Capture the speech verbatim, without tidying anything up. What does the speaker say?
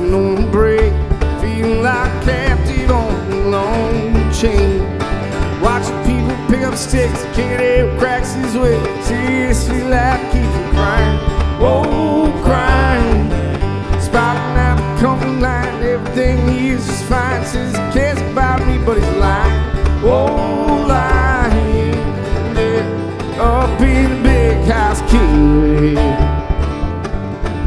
no break, feeling like captive on a long chain. Watching people pick up sticks, can't help cracks his way. Seriously, life keeps him crying, whoa, crying. Spotting out the company line, everything he is is fine. Says he cares about me, but he's